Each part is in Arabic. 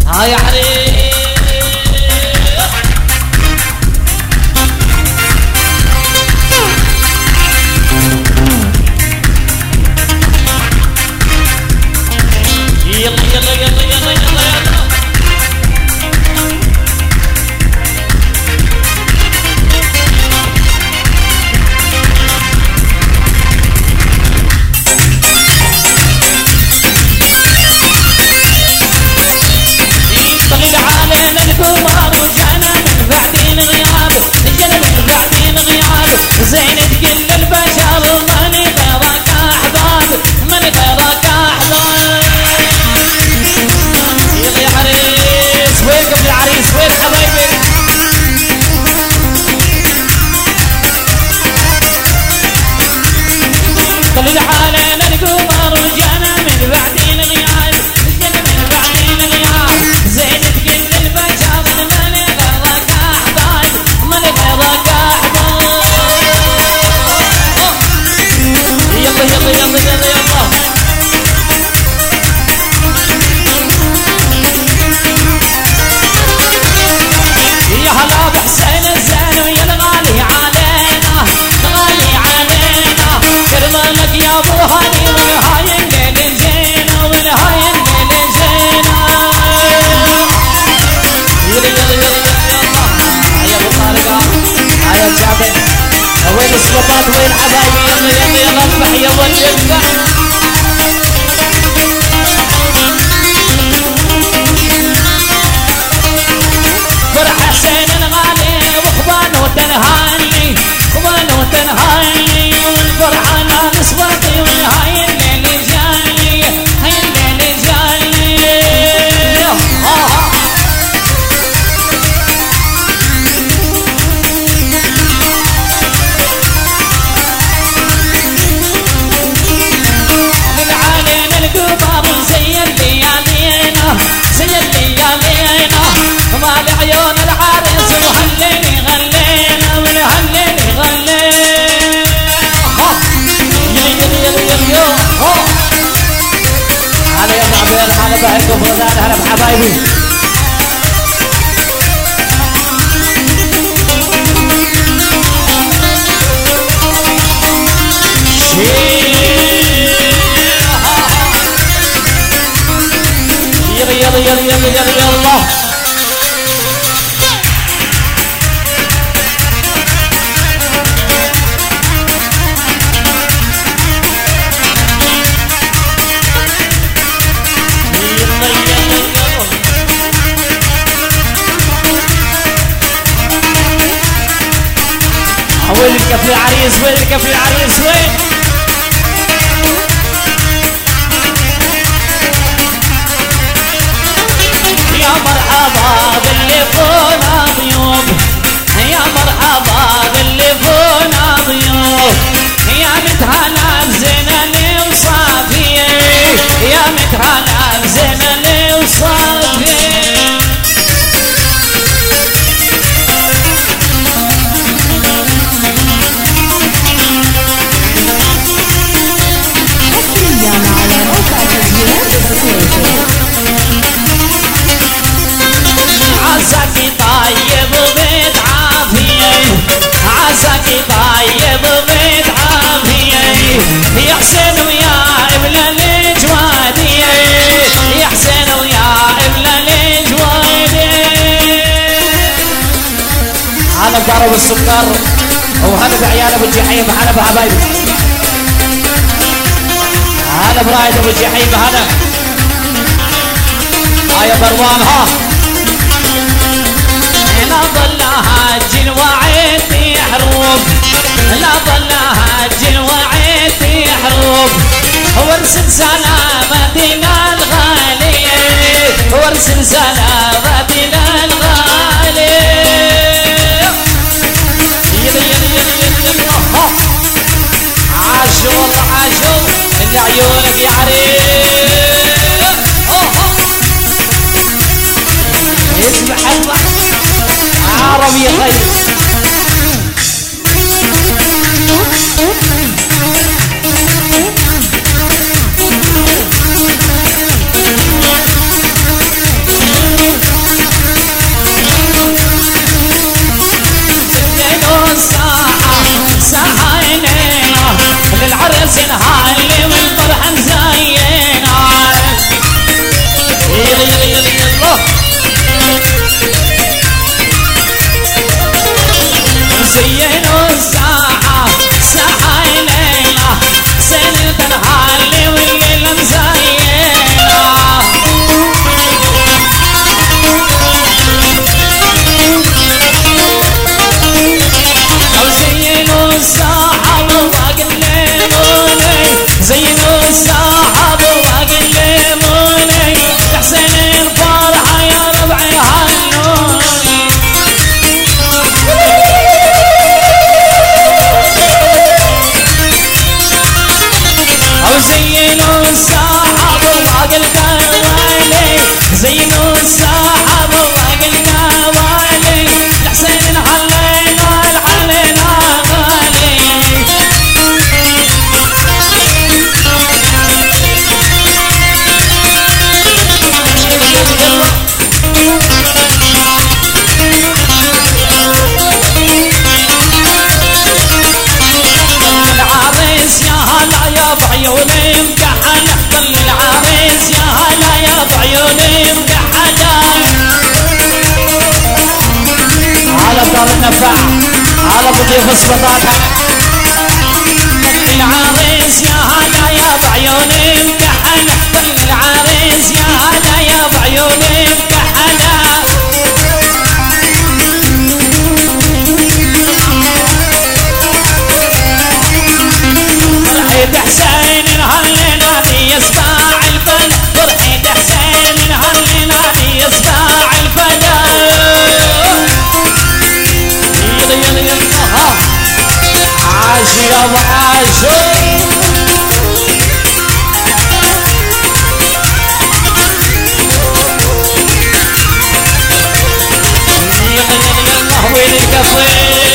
هاي عريس يلا يلا يلا يلا يلا يلا طلع علينا الكبار وجانا من بعدين غياب جانا من بعدين غياب زين تقل البشر ماني غيرك احباب ماني غيرك احباب يلا يا عريس وين قبل العريس وين حبايبي طلع علينا الكبار وجانا من بعدين غياب جانا من بعدين غياب زين تقل البشر ماني غيرك احباب ماني غيرك احباب يلا يلا يلا يلا يلا يا هلا بحسين الزين ويا الغالي علينا غالي علينا كرمالك يا ابو هاني من هاي الليل زينه ومن هاي الليل زينه يلا يلا يلا يلا هيا ابو طارق هيا الجابر وين السلطات وين حبايبي يلا يلا يلا اذبح يا ولد اذبح فرح حسين الغالي وخبان وتنهاني خبان وتنهاني والفرحة انا نصبتي وهاي الليل جاي هاي الليل جاي من علينا القبر زي الليالينا زي الليالينا مال عيون العريس وهليني غلينا من هليني غلينا يلا يلا يلا يلا هلا يا ابو عبير هلا بهالكم فرزان هلا بحبايبي يلا يلا يلا يلا يلا يلا وين الكفل العريس وين الكفل العريس وين يا مرحبا باللي فونا ضيوف يا مرحبا باللي فونا ضيوف يا متهلا بزينة وصافية يا متهلا بزينة وصافية عساكي طيب وبيت عافية عساكي طيب وبيت عافية يا حسين ويا ابن الجوادية يا حسين ويا ابن الجوادية هلا بضرب السكر وهلا بعيال ابو الجحيم هلا بحبايبي هلا برايد ابو الجحيم هلا يا بروان ها لا ضل هاجل وعيتي حروب لا ضل هاجل وعيتي حروب وارسل سلامتنا الغالية وارسل سلامتنا الغالية يلا يلا يلا يلا يلا عاشوا والله عاشوا اللي عيونك يا عريس اسمع اسمع عربي يا طيب السحاب وقلنا والي الحسين علينا العلينا غالي العريس يا هلا يا بعيوني مكحل ظل العريس يا هلا يا بعيوني مكحلة على دار النفع على بضيف السبطات العريس يا هلا يا بعيوني مكحل ظل العريس يا هلا يا بعيوني مكحلة فرحة حسين هالليلة دي يسمع الفن فرحة حسين هالليلة دي يسمع الفن يلا يلا يلا عاش يا ابو عاشو يلا يلا يلا وين الكافيه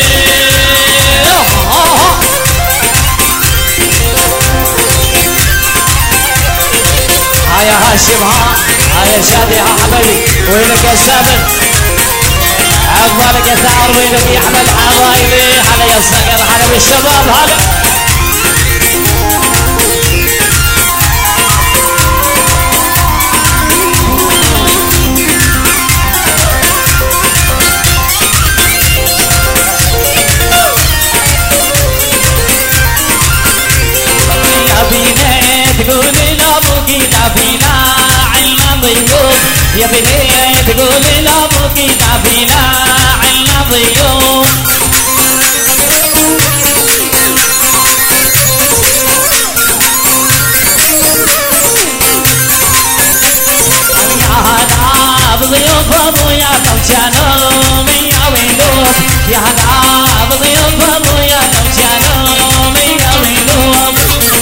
يا هاشم ها يا شادي ها حبيبي وينك يا سامر عقبالك يا ثار وينك يا احمد حبايبي هلا يا صقر هلا بالشباب هلا يا بنية تقولي لابوك نافينا عنا ضيوف يا هلا بضيوف ابويا لو كانوا مية ويلوف يا هلا بضيوف ابويا لو كانوا مية ويلوف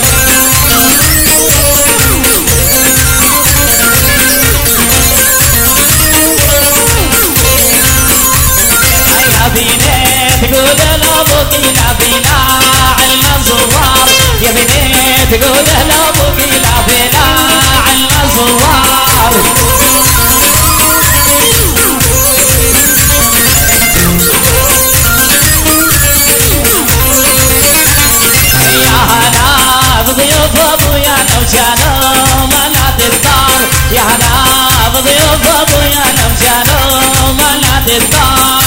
تقول لابوك نافينا عنا زوار يا بنية تقول لابوك نافينا عنا زوار يا هلا بضيوف ابويا لو كانوا منات الدار يا هلا بضيوف ابويا لو كانوا منات الدار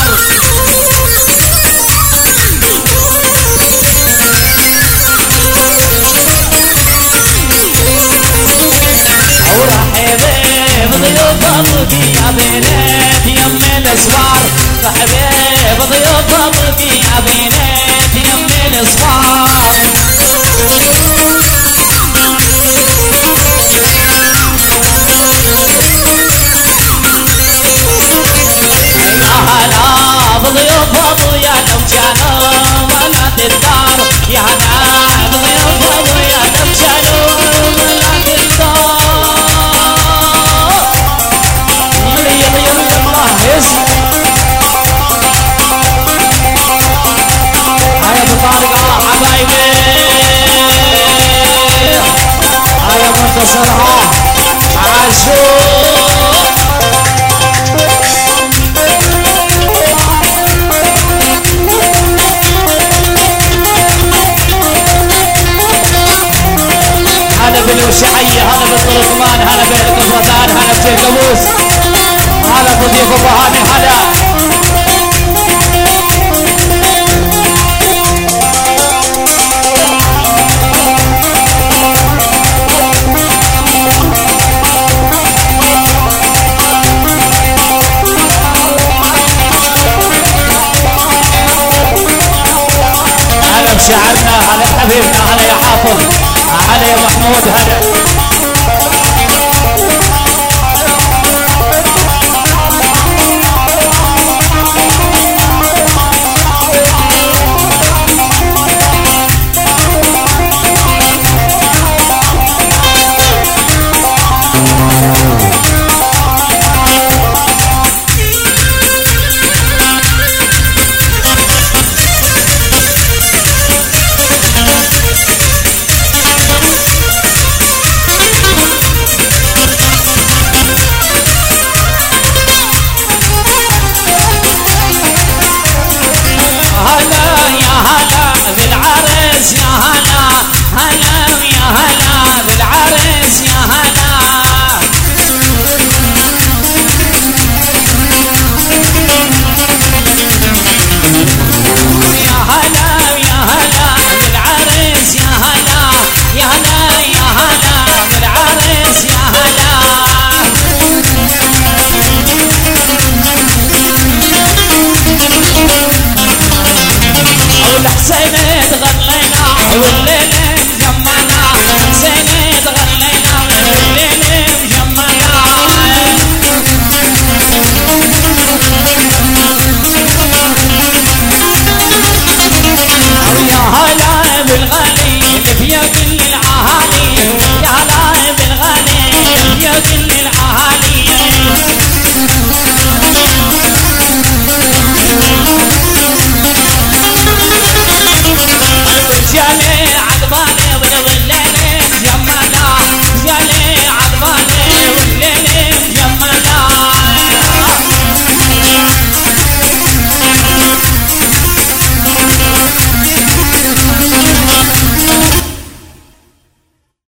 ضيوف ابوك يا بنات يم الاسوار حبيب ضيوف ابوك يا بنات يم الاسوار يا هلا بضيوف ابويا لو كانوا ولاد الدار يا هلا بضيوف ابويا لو كانوا ولاد الدار هاي ابو طارق حبايبي هاي منتصر عاشو هلا بالوشعية هلا بالطرقمان هلا بالقفرتان هلا بجيكابوس هلا بضيف ابو هاني هلا هلا بشعرنا هلا بحبيبنا هلا يا حافظ هلا يا محمود هلا